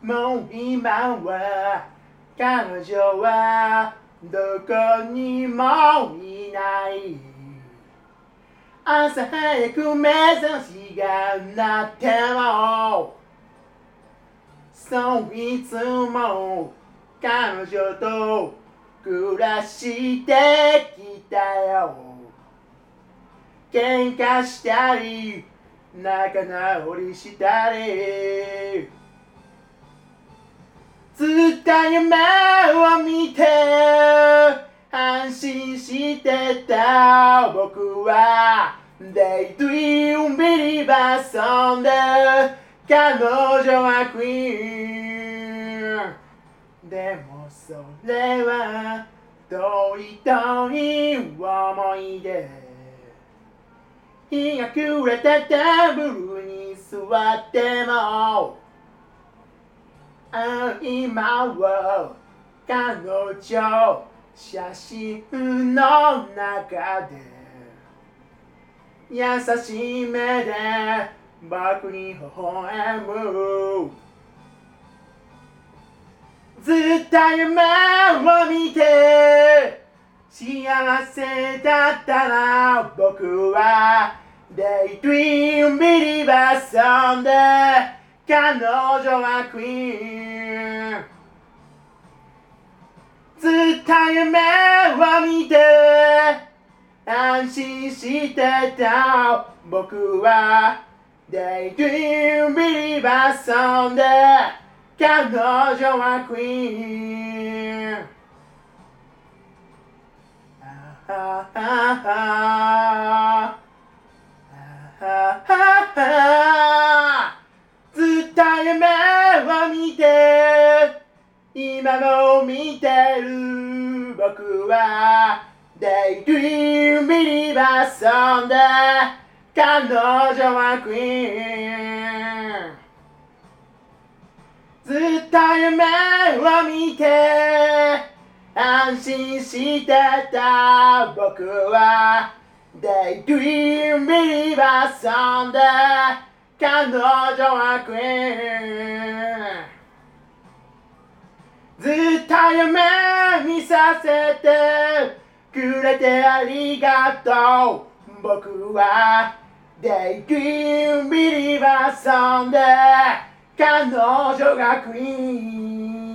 もう今は彼女はどこにもいない。朝早く目覚ましが鳴ってもそういつも彼女と暮らしてきたよ。喧嘩したり仲直りしたりずっと夢を見て安心してた僕はデイドリームビリバーソンで彼女はクイーンでもそれは遠い遠い思い出。日が暮れたテーブルに座っても今は彼女写真の中で優しい目で僕に微笑む。ずっと夢を見て幸せだったら僕はデイドリームビリバーソンで彼女はクイーン。ずっと夢を見て安心してた僕はデイドリームビリバーソンで彼女はクイーン。ずっと夢を見て今も見てる僕はデイドリームビリバーソンで彼女はクイーン。ずっと夢を見て安心してた僕はデイドリームビリバーソンで彼女はクイーン。ずっと夢見させてくれてありがとう。僕はデイドリームビリバーソンで彼女がクイーン。